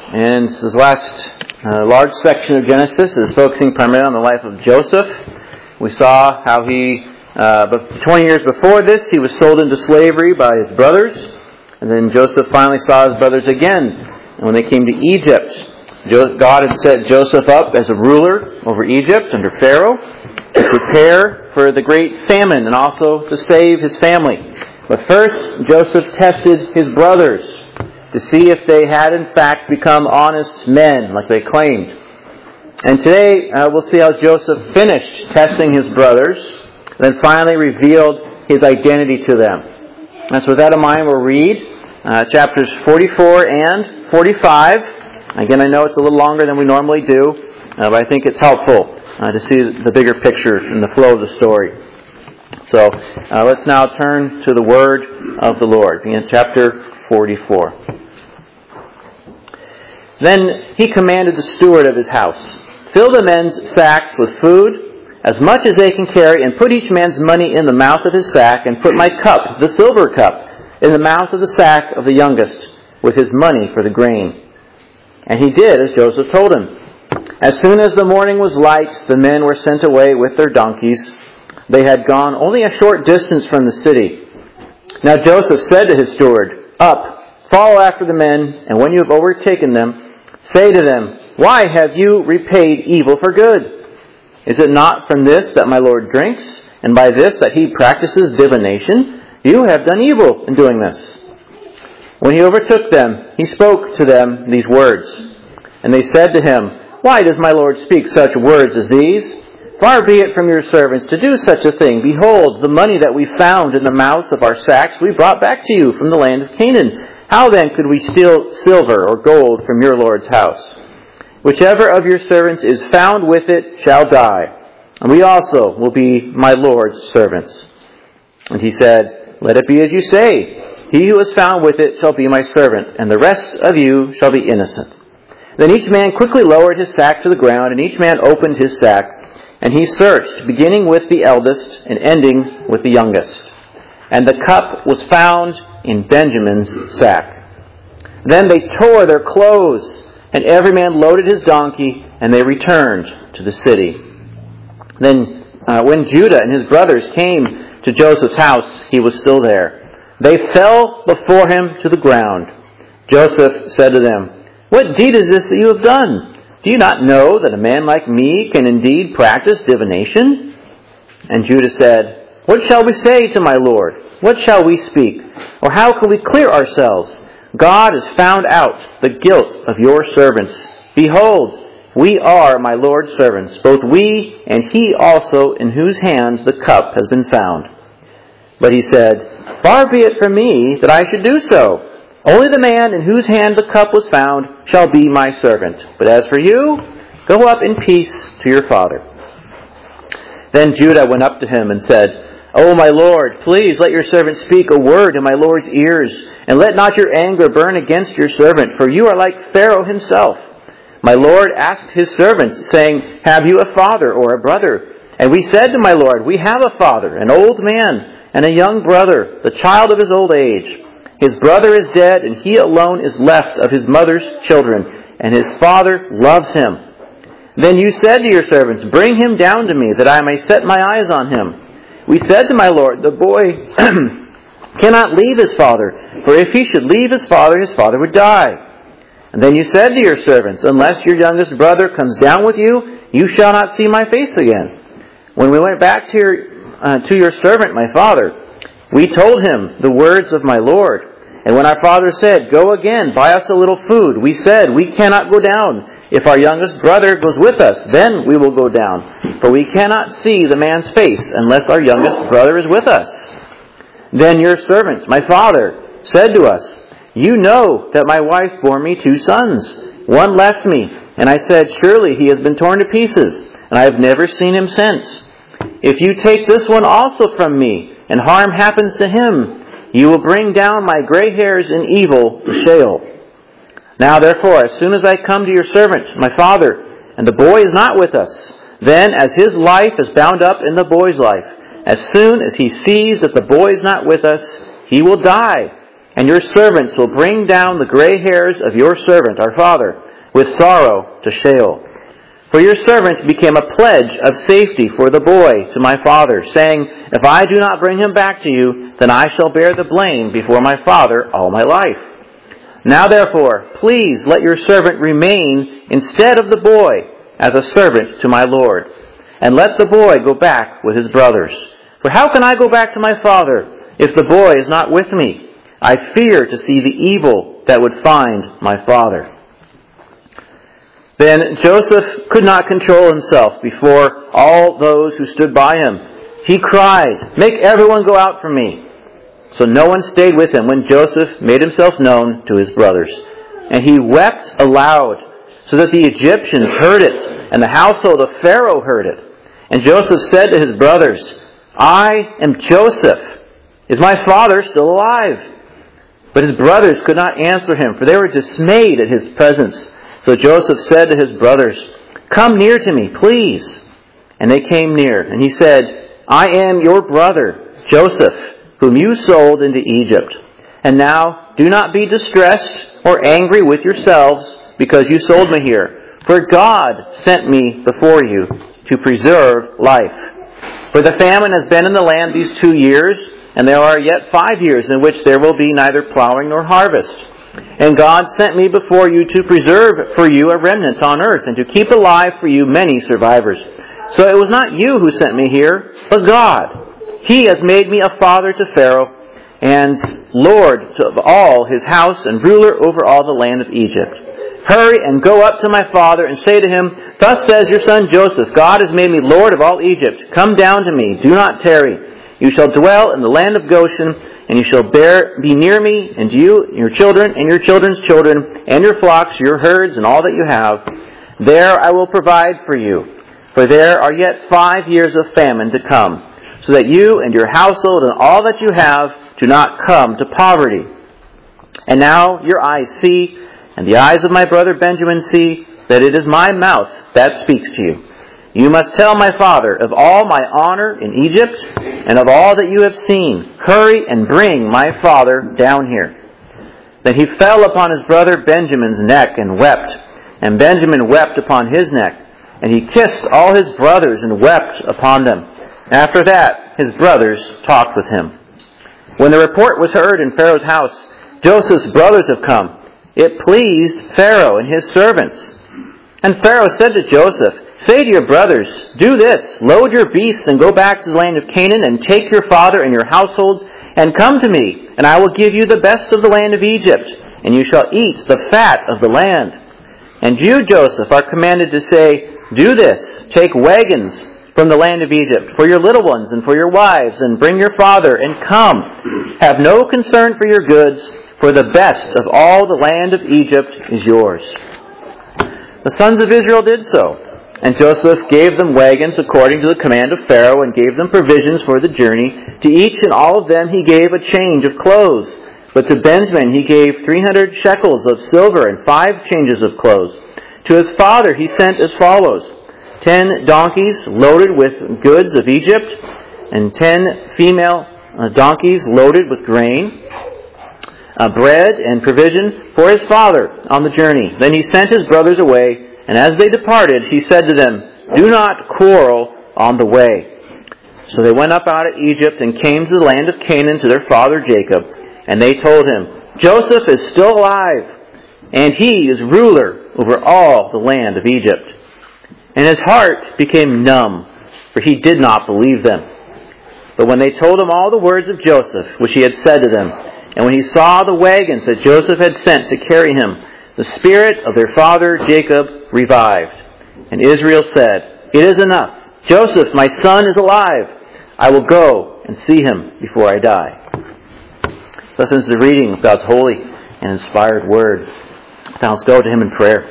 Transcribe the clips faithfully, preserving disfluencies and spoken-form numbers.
And this last uh, large section of Genesis is focusing primarily on the life of Joseph. We saw how he, uh, twenty years before this, he was sold into slavery by his brothers. And then Joseph finally saw his brothers again. And when they came to Egypt, God had set Joseph up as a ruler over Egypt under Pharaoh to prepare for the great famine and also to save his family. But first, Joseph tested his brothers to see if they had in fact become honest men like they claimed. And today uh, we'll see how Joseph finished testing his brothers, then finally revealed his identity to them. And so with that in mind, we'll read uh, chapters forty-four and forty-five. Again, I know it's a little longer than we normally do, uh, but I think it's helpful uh, to see the bigger picture and the flow of the story. So uh, let's now turn to the word of the Lord. Begin chapter forty-four. Then he commanded the steward of his house, "Fill the men's sacks with food, as much as they can carry, and put each man's money in the mouth of his sack, and put my cup, the silver cup, in the mouth of the sack of the youngest, with his money for the grain." And he did as Joseph told him. As soon as the morning was light, the men were sent away with their donkeys. They had gone only a short distance from the city. Now Joseph said to his steward, "Up, follow after the men, and when you have overtaken them, say to them, 'Why have you repaid evil for good? Is it not from this that my Lord drinks, and by this that he practices divination? You have done evil in doing this.' When he overtook them, he spoke to them these words. And they said to him, 'Why does my Lord speak such words as these? Far be it from your servants to do such a thing. Behold, the money that we found in the mouths of our sacks we brought back to you from the land of Canaan. How then could we steal silver or gold from your Lord's house? Whichever of your servants is found with it shall die, and we also will be my Lord's servants.' And he said, 'Let it be as you say. He who is found with it shall be my servant, and the rest of you shall be innocent.' Then each man quickly lowered his sack to the ground, and each man opened his sack. And he searched, beginning with the eldest and ending with the youngest. And the cup was found in Benjamin's sack. Then they tore their clothes, and every man loaded his donkey, and they returned to the city. Then uh, when Judah and his brothers came to Joseph's house, he was still there. They fell before him to the ground. Joseph said to them, 'What deed is this that you have done? Do you not know that a man like me can indeed practice divination?' And Judah said, 'What shall we say to my Lord? What shall we speak? Or how can we clear ourselves? God has found out the guilt of your servants. Behold, we are my Lord's servants, both we and he also in whose hands the cup has been found.' But he said, 'Far be it from me that I should do so. Only the man in whose hand the cup was found shall be my servant. But as for you, go up in peace to your father.' Then Judah went up to him and said, 'O my Lord, please let your servant speak a word in my Lord's ears, and let not your anger burn against your servant, for you are like Pharaoh himself. My Lord asked his servants, saying, Have you a father or a brother? And we said to my Lord, We have a father, an old man, and a young brother, the child of his old age. His brother is dead, and he alone is left of his mother's children, and his father loves him. Then you said to your servants, Bring him down to me, that I may set my eyes on him. We said to my Lord, The boy cannot leave his father, for if he should leave his father, his father would die. And then you said to your servants, Unless your youngest brother comes down with you, you shall not see my face again. When we went back to your, uh, to your servant, my father, we told him the words of my Lord. And when our father said, Go again, buy us a little food, we said, We cannot go down. If our youngest brother goes with us, then we will go down. For we cannot see the man's face unless our youngest brother is with us. Then your servant, my father, said to us, You know that my wife bore me two sons. One left me, and I said, Surely he has been torn to pieces, and I have never seen him since. If you take this one also from me, and harm happens to him, you will bring down my gray hairs in evil to Sheol. Now therefore, as soon as I come to your servant, my father, and the boy is not with us, then as his life is bound up in the boy's life, as soon as he sees that the boy is not with us, he will die, and your servants will bring down the gray hairs of your servant, our father, with sorrow to Sheol. For your servant became a pledge of safety for the boy to my father, saying, If I do not bring him back to you, then I shall bear the blame before my father all my life. Now therefore, please let your servant remain instead of the boy as a servant to my Lord, and let the boy go back with his brothers. For how can I go back to my father if the boy is not with me? I fear to see the evil that would find my father. Then Joseph could not control himself before all those who stood by him. He cried, Make everyone go out from me. So no one stayed with him when Joseph made himself known to his brothers. And he wept aloud, so that the Egyptians heard it, and the household of Pharaoh heard it. And Joseph said to his brothers, I am Joseph. Is my father still alive? But his brothers could not answer him, for they were dismayed at his presence. So Joseph said to his brothers, Come near to me, please. And they came near, and he said, I am your brother, Joseph, whom you sold into Egypt. And now do not be distressed or angry with yourselves because you sold me here. For God sent me before you to preserve life. For the famine has been in the land these two years, and there are yet five years in which there will be neither plowing nor harvest. And God sent me before you to preserve for you a remnant on earth, and to keep alive for you many survivors. So it was not you who sent me here, but God. He has made me a father to Pharaoh, and Lord of all his house, and ruler over all the land of Egypt. Hurry and go up to my father, and say to him, Thus says your son Joseph, God has made me Lord of all Egypt. Come down to me, do not tarry. You shall dwell in the land of Goshen, and you shall bear, be near me, and you, your children, and your children's children, and your flocks, your herds, and all that you have. There I will provide for you, for there are yet five years of famine to come, so that you and your household and all that you have do not come to poverty. And now your eyes see, and the eyes of my brother Benjamin see, that it is my mouth that speaks to you. You must tell my father of all my honor in Egypt, and of all that you have seen. Hurry and bring my father down here. Then he fell upon his brother Benjamin's neck and wept. And Benjamin wept upon his neck. And he kissed all his brothers and wept upon them. After that, his brothers talked with him. When the report was heard in Pharaoh's house, Joseph's brothers have come. It pleased Pharaoh and his servants. And Pharaoh said to Joseph, Say to your brothers, Do this, load your beasts and go back to the land of Canaan, and take your father and your households, and come to me, and I will give you the best of the land of Egypt, and you shall eat the fat of the land. And you, Joseph, are commanded to say, Do this, take wagons from the land of Egypt for your little ones and for your wives, and bring your father, and come. Have no concern for your goods, for the best of all the land of Egypt is yours. The sons of Israel did so. And Joseph gave them wagons according to the command of Pharaoh, and gave them provisions for the journey. To each and all of them he gave a change of clothes. But to Benjamin he gave three hundred shekels of silver and five changes of clothes. To his father he sent as follows: ten donkeys loaded with goods of Egypt, and ten female donkeys loaded with grain, uh, bread and provision for his father on the journey. Then he sent his brothers away. And as they departed, he said to them, Do not quarrel on the way. So they went up out of Egypt and came to the land of Canaan to their father Jacob. And they told him, Joseph is still alive, and he is ruler over all the land of Egypt. And his heart became numb, for he did not believe them. But when they told him all the words of Joseph, which he had said to them, and when he saw the wagons that Joseph had sent to carry him, the spirit of their father Jacob revived. And Israel said, It is enough. Joseph, my son, is alive. I will go and see him before I die. Thus ends the reading of God's holy and inspired word. Now let's go to him in prayer.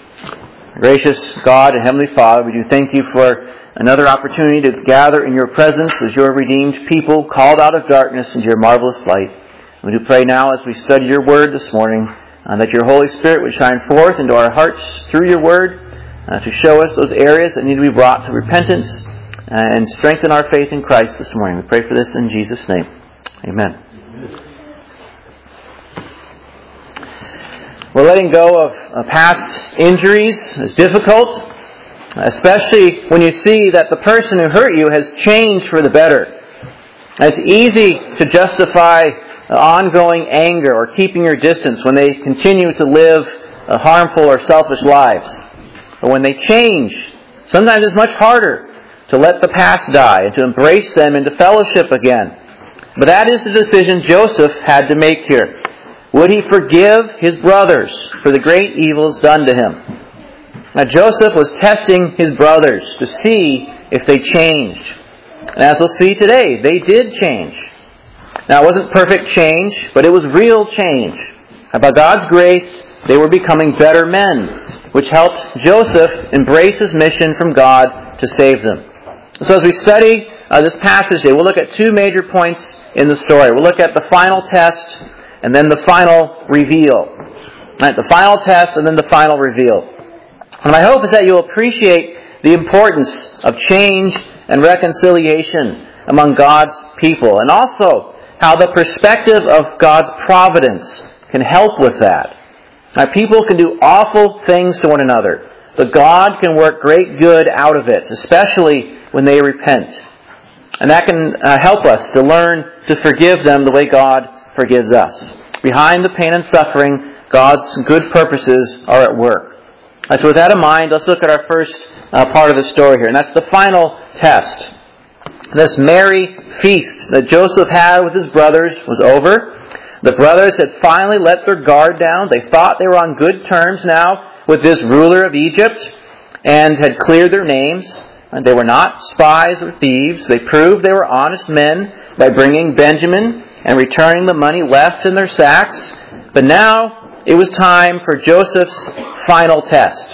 Gracious God and Heavenly Father, we do thank you for another opportunity to gather in your presence as your redeemed people called out of darkness into your marvelous light. We do pray now as we study your word this morning, Uh, that your Holy Spirit would shine forth into our hearts through your word uh, to show us those areas that need to be brought to repentance uh, and strengthen our faith in Christ this morning. We pray for this in Jesus' name. Amen. We're letting go of uh, past injuries is difficult, especially when you see that the person who hurt you has changed for the better. It's easy to justify ongoing anger or keeping your distance when they continue to live uh, harmful or selfish lives. But when they change, sometimes it's much harder to let the past die and to embrace them into fellowship again. But that is the decision Joseph had to make here. Would he forgive his brothers for the great evils done to him? Now Joseph was testing his brothers to see if they changed. And as we'll see today, they did change. Now it wasn't perfect change, but it was real change. And by God's grace, they were becoming better men, which helped Joseph embrace his mission from God to save them. So as we study uh, this passage today, we'll look at two major points in the story. We'll look at the final test and then the final reveal. Right, the final test and then the final reveal. And my hope is that you'll appreciate the importance of change and reconciliation among God's people, and also how the perspective of God's providence can help with that. Now, people can do awful things to one another, but God can work great good out of it, especially when they repent. And that can uh, help us to learn to forgive them the way God forgives us. Behind the pain and suffering, God's good purposes are at work. And so with that in mind, let's look at our first uh, part of the story here, and that's the final test. This merry feast that Joseph had with his brothers was over. The brothers had finally let their guard down. They thought they were on good terms now with this ruler of Egypt and had cleared their names. And they were not spies or thieves. They proved they were honest men by bringing Benjamin and returning the money left in their sacks. But now it was time for Joseph's final test.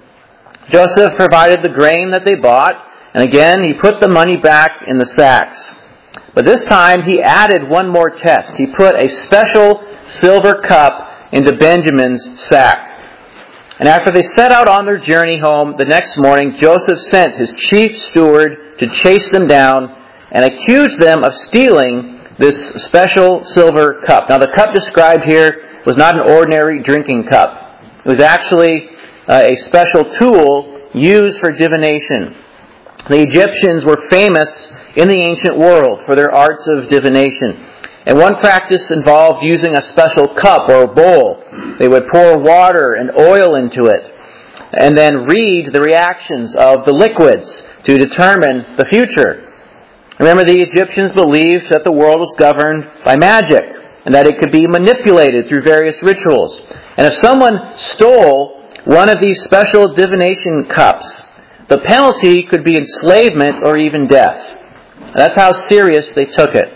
Joseph provided the grain that they bought, and again he put the money back in the sacks. But this time he added one more test. He put a special silver cup into Benjamin's sack. And after they set out on their journey home the next morning, Joseph sent his chief steward to chase them down and accuse them of stealing this special silver cup. Now the cup described here was not an ordinary drinking cup. It was actually uh, a special tool used for divination. The Egyptians were famous in the ancient world for their arts of divination. And one practice involved using a special cup or bowl. They would pour water and oil into it and then read the reactions of the liquids to determine the future. Remember, the Egyptians believed that the world was governed by magic and that it could be manipulated through various rituals. And if someone stole one of these special divination cups, the penalty could be enslavement or even death. That's how serious they took it.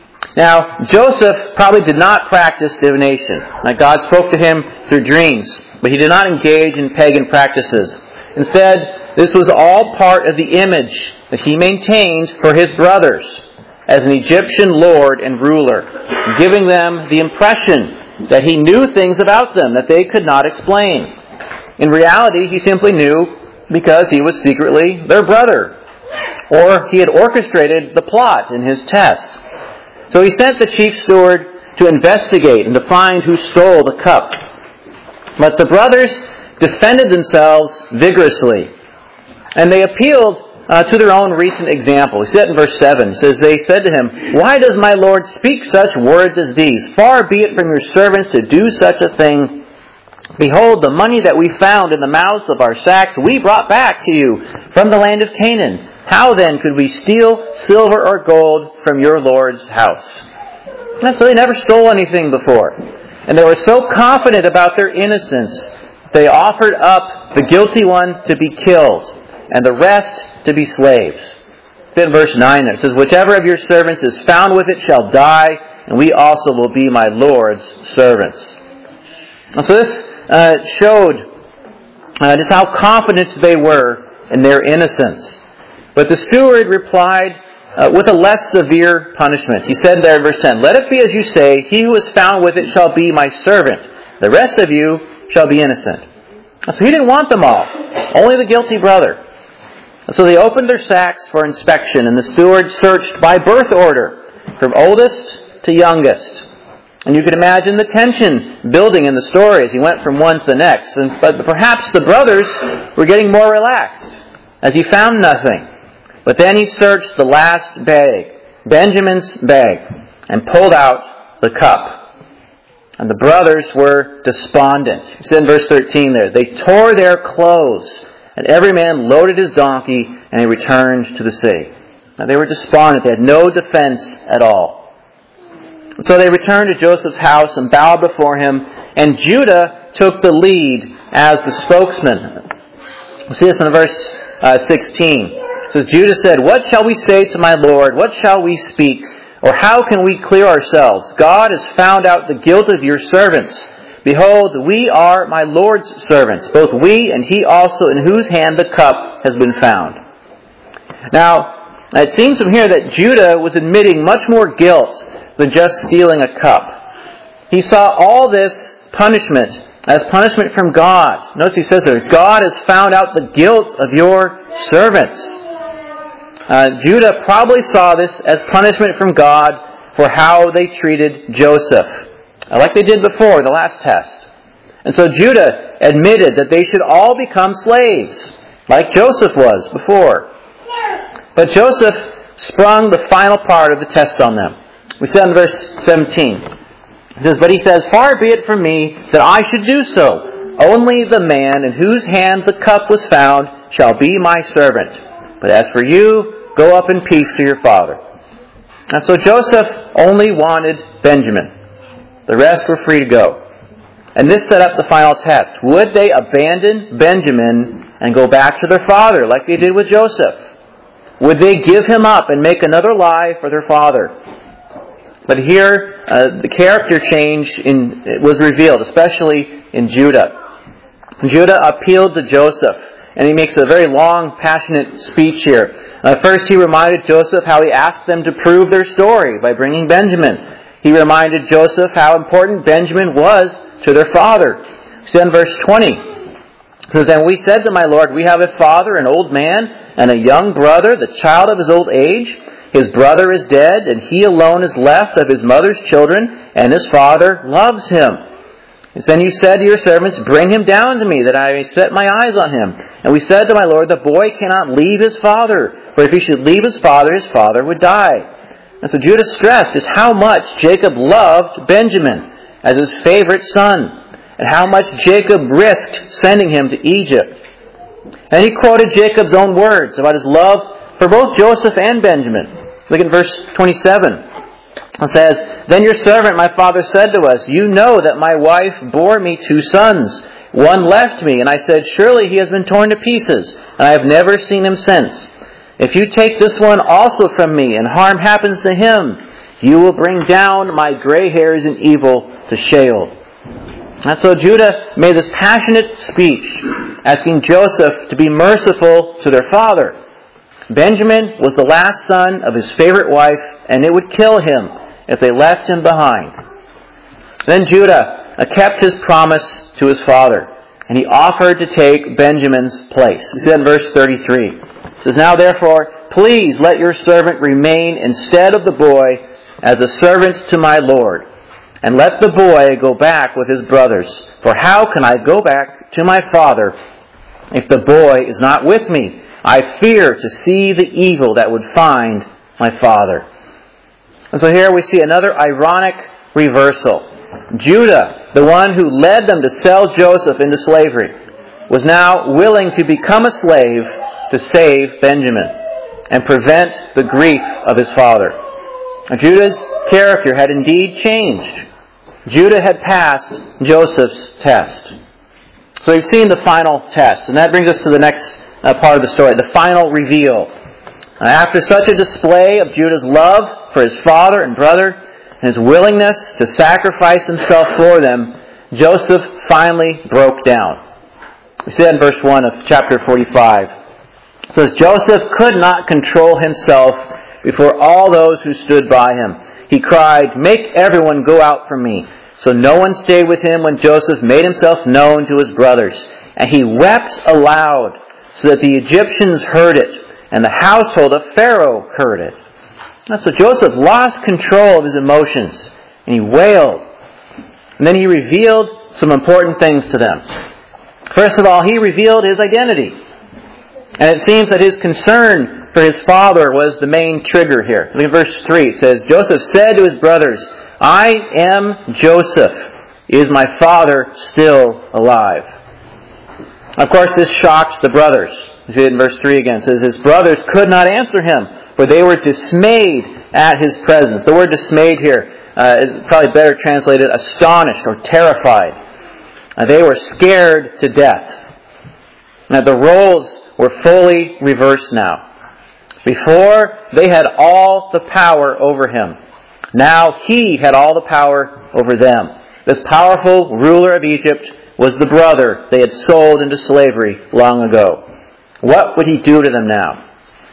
Now, Joseph probably did not practice divination. Now, God spoke to him through dreams, but he did not engage in pagan practices. Instead, this was all part of the image that he maintained for his brothers as an Egyptian lord and ruler, giving them the impression that he knew things about them that they could not explain. In reality, he simply knew because he was secretly their brother, or he had orchestrated the plot in his test. So he sent the chief steward to investigate and to find who stole the cup. But the brothers defended themselves vigorously, and they appealed uh, to their own recent example. We see that in verse seven. It says, they said to him, "Why does my Lord speak such words as these? Far be it from your servants to do such a thing. Behold, the money that we found in the mouths of our sacks we brought back to you from the land of Canaan. How then could we steal silver or gold from your Lord's house?" And so they never stole anything before. And they were so confident about their innocence, they offered up the guilty one to be killed and the rest to be slaves. Then verse nine there, it says, "Whichever of your servants is found with it shall die, and we also will be my Lord's servants." And so this uh, showed uh, just how confident they were in their innocence. But the steward replied uh, with a less severe punishment. He said there in verse ten, "Let it be as you say, he who is found with it shall be my servant. The rest of you shall be innocent." So he didn't want them all, only the guilty brother. And so they opened their sacks for inspection, and the steward searched by birth order, from oldest to youngest. And you can imagine the tension building in the story as he went from one to the next. And, but perhaps the brothers were getting more relaxed as he found nothing. But then he searched the last bag, Benjamin's bag, and pulled out the cup. And the brothers were despondent. It said in verse thirteen there, they tore their clothes, and every man loaded his donkey, and he returned to the city. Now they were despondent. They had no defense at all. So they returned to Joseph's house and bowed before him, and Judah took the lead as the spokesman. We see this in verse uh, sixteen. It says, Judah said, what shall we say to my Lord? What shall we speak? Or how can we clear ourselves? God has found out the guilt of your servants. Behold, we are my Lord's servants, both we and he also, in whose hand the cup has been found. Now, it seems from here that Judah was admitting much more guilt than just stealing a cup. He saw all this punishment as punishment from God. Notice he says there, God has found out the guilt of your servants. Uh, Judah probably saw this as punishment from God for how they treated Joseph, like they did before, the last test. And so Judah admitted that they should all become slaves, like Joseph was before. But Joseph sprung the final part of the test on them. We said in verse seventeen, it says, but he says, far be it from me that I should do so. Only the man in whose hand the cup was found shall be my servant. But as for you, go up in peace to your father. And so Joseph only wanted Benjamin. The rest were free to go. And this set up the final test. Would they abandon Benjamin and go back to their father like they did with Joseph? Would they give him up and make another lie for their father? But here, uh, the character change in, was revealed, especially in Judah. Judah appealed to Joseph. And he makes a very long, passionate speech here. Uh, first, he reminded Joseph how he asked them to prove their story by bringing Benjamin. He reminded Joseph how important Benjamin was to their father. So in verse twenty, it says, and we said to my Lord, we have a father, an old man, and a young brother, the child of his old age. His brother is dead, and he alone is left of his mother's children, and his father loves him. And then you said to your servants, bring him down to me, that I may set my eyes on him. And we said to my Lord, the boy cannot leave his father, for if he should leave his father, his father would die. And so Judah stressed just how much Jacob loved Benjamin as his favorite son, and how much Jacob risked sending him to Egypt. And he quoted Jacob's own words about his love for both Joseph and Benjamin. Look at verse twenty-seven. It says, then your servant, my father, said to us, you know that my wife bore me two sons. One left me, and I said, surely he has been torn to pieces, and I have never seen him since. If you take this one also from me, and harm happens to him, you will bring down my gray hairs in evil to Sheol. And so Judah made this passionate speech, asking Joseph to be merciful to their father. Benjamin was the last son of his favorite wife, and it would kill him if they left him behind. Then Judah kept his promise to his father, and he offered to take Benjamin's place. He said in verse thirty-three, it says, now therefore, please let your servant remain instead of the boy as a servant to my Lord, and let the boy go back with his brothers. For how can I go back to my father if the boy is not with me? I fear to see the evil that would find my father. And so here we see another ironic reversal. Judah, the one who led them to sell Joseph into slavery, was now willing to become a slave to save Benjamin and prevent the grief of his father. And Judah's character had indeed changed. Judah had passed Joseph's test. So we've seen the final test, and that brings us to the next uh, part of the story, the final reveal. Uh, after such a display of Judah's love for his father and brother, and his willingness to sacrifice himself for them, Joseph finally broke down. We see that in verse one of chapter forty-five. It says, Joseph could not control himself before all those who stood by him. He cried, make everyone go out from me. So no one stayed with him when Joseph made himself known to his brothers. And he wept aloud, so that the Egyptians heard it, and the household of Pharaoh heard it. And so Joseph lost control of his emotions, and he wailed And then he revealed some important things to them. First of all, he revealed his identity. And it seems that his concern for his father was the main trigger here. Look at verse three. It says, Joseph said to his brothers, I am Joseph. Is my father still alive? Of course, this shocked the brothers. You see it in verse three again. It says, his brothers could not answer him, for they were dismayed at his presence. The word dismayed here uh, is probably better translated astonished or terrified. Uh, they were scared to death. Now, the roles were fully reversed now. Before, they had all the power over him. Now, he had all the power over them. This powerful ruler of Egypt was the brother they had sold into slavery long ago. What would he do to them now?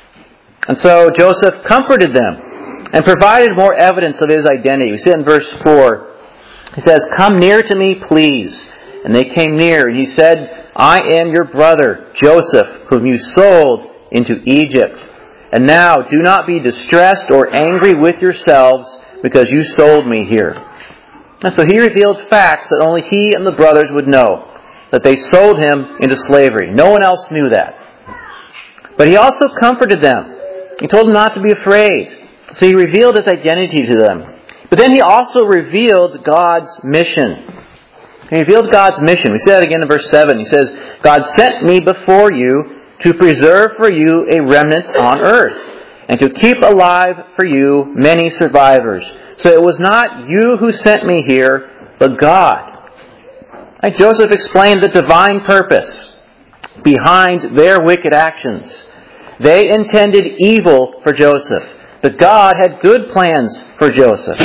And so Joseph comforted them and provided more evidence of his identity. We see it in verse four. He says, come near to me, please. And they came near, and he said, I am your brother, Joseph, whom you sold into Egypt. And now do not be distressed or angry with yourselves because you sold me here. And so he revealed facts that only he and the brothers would know, that they sold him into slavery. No one else knew that. But he also comforted them. He told them not to be afraid. So he revealed his identity to them. But then he also revealed God's mission. He revealed God's mission. We see that again in verse seven. He says, God sent me before you to preserve for you a remnant on earth, and to keep alive for you many survivors. So it was not you who sent me here, but God. And Joseph explained the divine purpose behind their wicked actions. They intended evil for Joseph, but God had good plans for Joseph.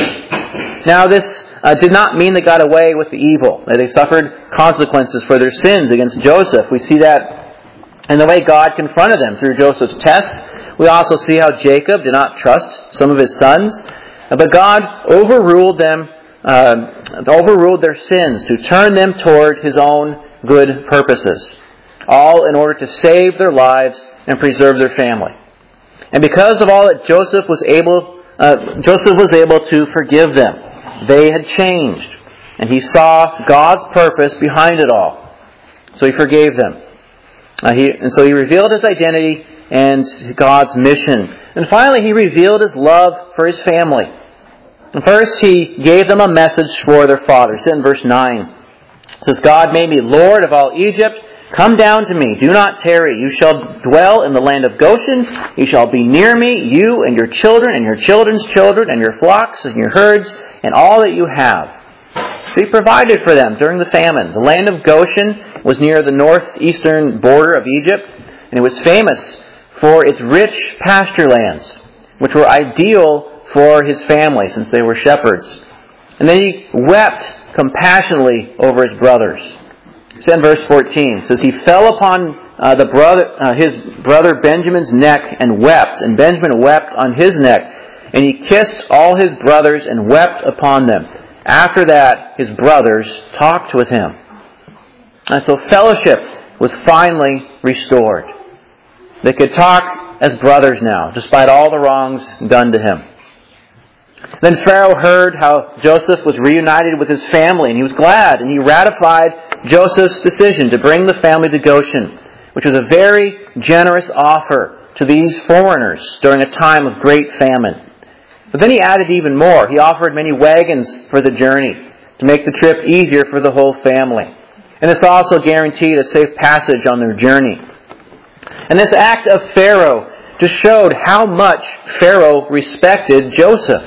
Now this uh, did not mean they got away with the evil. They suffered consequences for their sins against Joseph. We see that in the way God confronted them through Joseph's tests. We also see how Jacob did not trust some of his sons. But God overruled them, uh, overruled their sins to turn them toward His own good purposes. All in order to save their lives and preserve their family. And because of all that Joseph was able, uh, Joseph was able to forgive them. They had changed. And he saw God's purpose behind it all. So he forgave them. Uh, he, and so he revealed his identity and God's mission. And finally, he revealed his love for his family. And first, he gave them a message for their father. It's in verse nine. It says, God made me Lord of all Egypt. Come down to me. Do not tarry. You shall dwell in the land of Goshen. You shall be near me, you and your children and your children's children and your flocks and your herds and all that you have. So he provided for them during the famine. The land of Goshen was near the northeastern border of Egypt, and it was famous for its rich pasture lands, which were ideal for his family since they were shepherds. And then he wept compassionately over his brothers. It's in verse fourteen. It says, he fell upon uh, the brother, uh, his brother Benjamin's neck and wept, and Benjamin wept on his neck. And he kissed all his brothers and wept upon them. After that, his brothers talked with him. And so fellowship was finally restored. They could talk as brothers now, despite all the wrongs done to him. Then Pharaoh heard how Joseph was reunited with his family, and he was glad, and he ratified Joseph's decision to bring the family to Goshen, which was a very generous offer to these foreigners during a time of great famine. But then he added even more. He offered many wagons for the journey to make the trip easier for the whole family. And this also guaranteed a safe passage on their journey. And this act of Pharaoh just showed how much Pharaoh respected Joseph.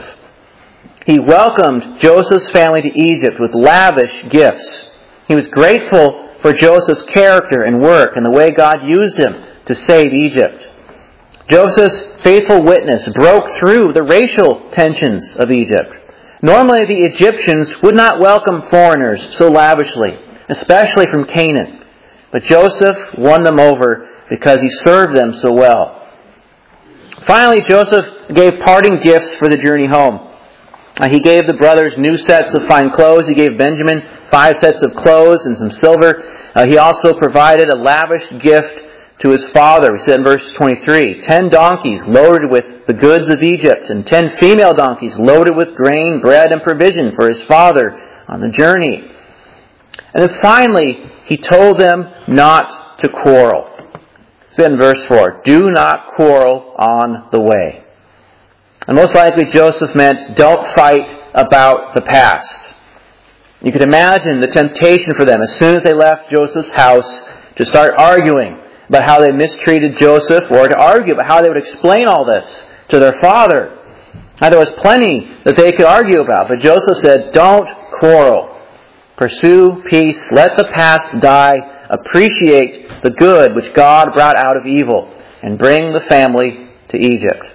He welcomed Joseph's family to Egypt with lavish gifts. He was grateful for Joseph's character and work and the way God used him to save Egypt. Joseph's faithful witness broke through the racial tensions of Egypt. Normally, the Egyptians would not welcome foreigners so lavishly, especially from Canaan. But Joseph won them over because he served them so well. Finally, Joseph gave parting gifts for the journey home. Uh, he gave the brothers new sets of fine clothes. He gave Benjamin five sets of clothes and some silver. Uh, he also provided a lavish gift to his father. We said in verse twenty-three, ten donkeys loaded with the goods of Egypt, and ten female donkeys loaded with grain, bread, and provision for his father on the journey. And then finally, he told them not to quarrel. It's in verse four. Do not quarrel on the way. And most likely Joseph meant don't fight about the past. You could imagine the temptation for them as soon as they left Joseph's house to start arguing about how they mistreated Joseph, or to argue about how they would explain all this to their father. Now, there was plenty that they could argue about, but Joseph said, don't quarrel. Pursue peace. Let the past die. Appreciate the good which God brought out of evil, and bring the family to Egypt.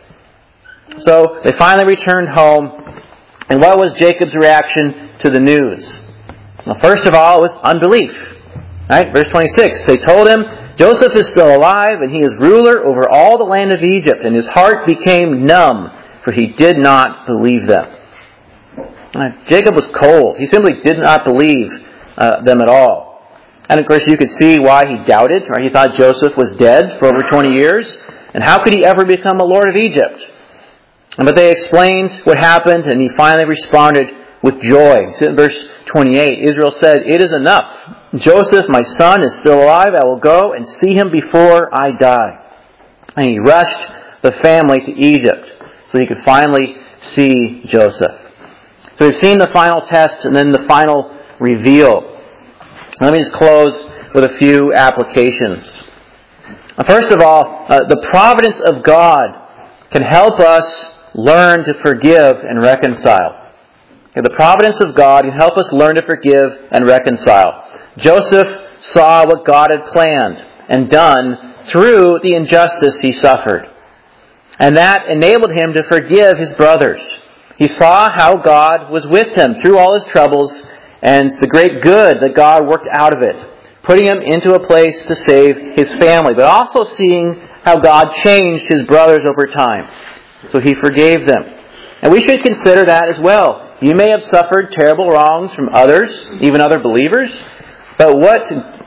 So they finally returned home. And what was Jacob's reaction to the news? Well, first of all, it was unbelief. Right? Verse twenty-six, they told him, Joseph is still alive, and he is ruler over all the land of Egypt, and his heart became numb, for he did not believe them. Uh, Jacob was cold. He simply did not believe uh, them at all. And of course, you could see why he doubted, right? He thought Joseph was dead for over twenty years, and how could he ever become a lord of Egypt? But they explained what happened, and he finally responded with joy. See in verse twenty-eight, Israel said, it is enough. Joseph, my son, is still alive. I will go and see him before I die. And he rushed the family to Egypt so he could finally see Joseph. So we've seen the final test and then the final reveal. Let me just close with a few applications. First of all, uh, the providence of God can help us learn to forgive and reconcile. Okay, the providence of God can help us learn to forgive and reconcile. Joseph saw what God had planned and done through the injustice he suffered. And that enabled him to forgive his brothers. He saw how God was with him through all his troubles and the great good that God worked out of it, putting him into a place to save his family, but also seeing how God changed his brothers over time. So he forgave them. And we should consider that as well. You may have suffered terrible wrongs from others, even other believers, but what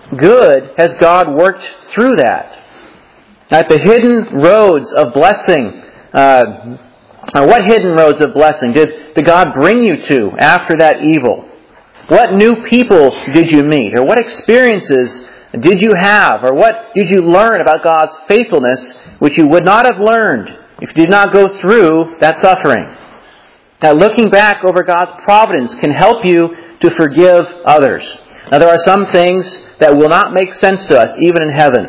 good has God worked through that? At the hidden roads of blessing, uh, or what hidden roads of blessing did, did God bring you to after that evil? What new people did you meet? Or what experiences did you have? Or what did you learn about God's faithfulness which you would not have learned if you did not go through that suffering? Now, looking back over God's providence can help you to forgive others. Now, there are some things that will not make sense to us, even in heaven.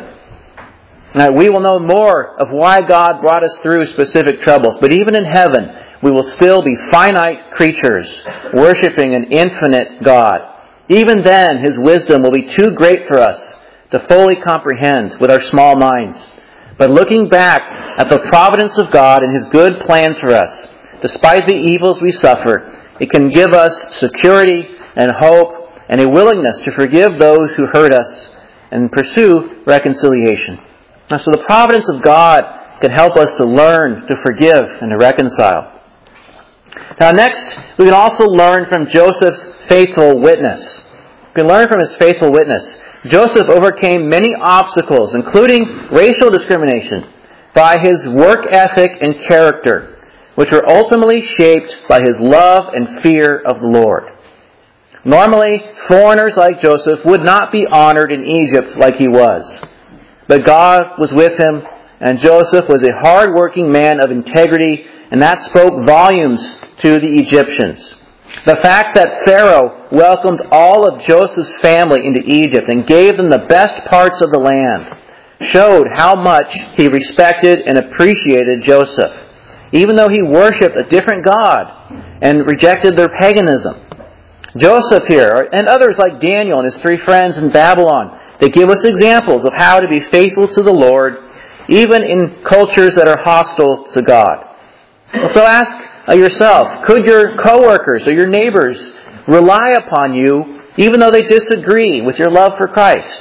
Now, we will know more of why God brought us through specific troubles. But even in heaven, we will still be finite creatures, worshiping an infinite God. Even then, His wisdom will be too great for us to fully comprehend with our small minds. But looking back at the providence of God and His good plans for us, despite the evils we suffer, it can give us security and hope and a willingness to forgive those who hurt us and pursue reconciliation. Now, so the providence of God can help us to learn to forgive and to reconcile. Now, next, we can also learn from Joseph's faithful witness. We can learn from his faithful witness. Joseph overcame many obstacles, including racial discrimination, by his work ethic and character, which were ultimately shaped by his love and fear of the Lord. Normally, foreigners like Joseph would not be honored in Egypt like he was. But God was with him, and Joseph was a hard-working man of integrity, and that spoke volumes to the Egyptians. The fact that Pharaoh welcomed all of Joseph's family into Egypt and gave them the best parts of the land showed how much he respected and appreciated Joseph, even though he worshipped a different God and rejected their paganism. Joseph here, and others like Daniel and his three friends in Babylon, they give us examples of how to be faithful to the Lord, even in cultures that are hostile to God. So ask yourself, could your coworkers or your neighbors rely upon you even though they disagree with your love for Christ?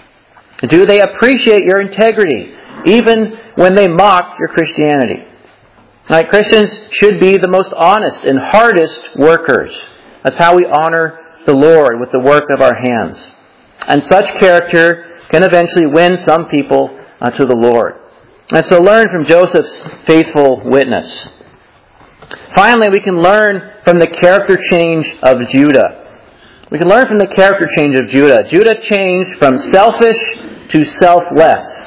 Do they appreciate your integrity even when they mock your Christianity? Now, Christians should be the most honest and hardest workers. That's how we honor the Lord, with the work of our hands. And such character can eventually win some people uh, to the Lord. And so learn from Joseph's faithful witness. Finally, we can learn from the character change of Judah. we can learn from the character change of Judah. Judah changed from selfish to selfless.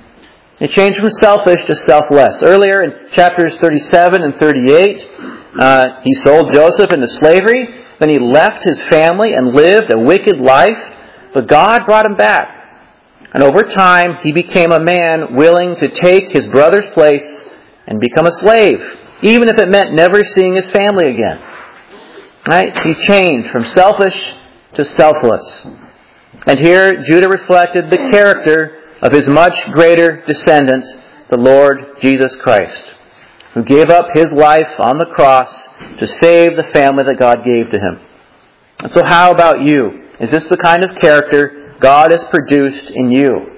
It changed from selfish to selfless. Earlier in chapters thirty-seven and thirty-eight, uh, he sold Joseph into slavery. Then he left his family and lived a wicked life. But God brought him back. And over time, he became a man willing to take his brother's place and become a slave, even if it meant never seeing his family again. Right? He changed from selfish to selfless. And here, Judah reflected the character of his much greater descendant, the Lord Jesus Christ, who gave up his life on the cross to save the family that God gave to him. And so how about you? Is this the kind of character God has produced in you?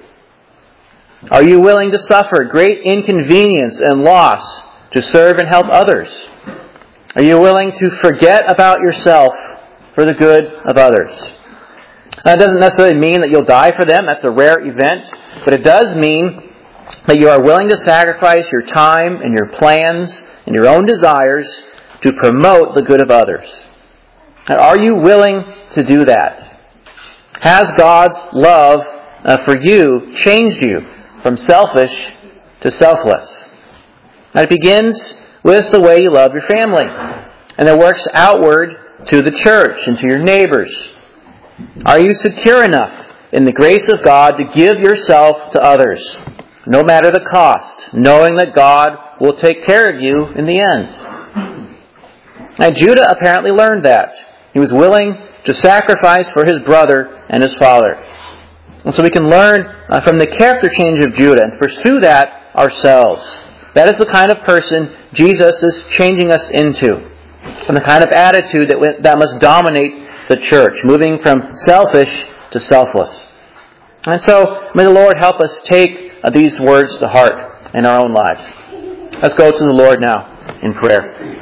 Are you willing to suffer great inconvenience and loss to serve and help others? Are you willing to forget about yourself for the good of others? That doesn't necessarily mean that you'll die for them. That's a rare event. But it does mean that you are willing to sacrifice your time and your plans and your own desires to promote the good of others. And are you willing to do that? Has God's love uh, for you changed you from selfish to selfless? And it begins with the way you love your family. And it works outward to the church and to your neighbors. Are you secure enough in the grace of God to give yourself to others, no matter the cost, knowing that God will take care of you in the end? And Judah apparently learned that. He was willing to sacrifice for his brother and his father. And so we can learn uh, from the character change of Judah and pursue that ourselves. That is the kind of person Jesus is changing us into, and the kind of attitude that, we, that must dominate the church, moving from selfish to selfless. And so may the Lord help us take uh, these words to heart in our own lives. Let's go to the Lord now in prayer.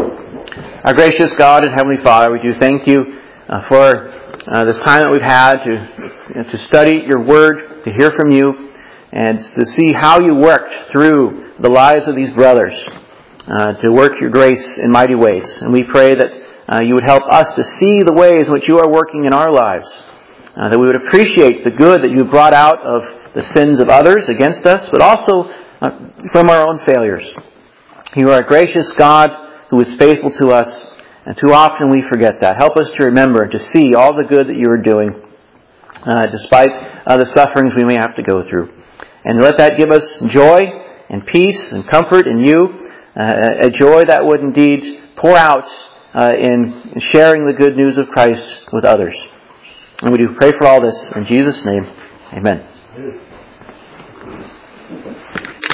Our gracious God and Heavenly Father, we do thank you uh, for uh, this time that we've had to you know, to study your Word, to hear from you, and to see how you worked through the lives of these brothers, uh, to work your grace in mighty ways. And we pray that uh, you would help us to see the ways in which you are working in our lives, uh, that we would appreciate the good that you brought out of the sins of others against us, but also uh, from our own failures. You are a gracious God who is faithful to us, and too often we forget that. Help us to remember, to see all the good that you are doing, uh, despite uh, the sufferings we may have to go through. And let that give us joy and peace and comfort in you, uh, a joy that would indeed pour out uh, in sharing the good news of Christ with others. And we do pray for all this in Jesus' name. Amen.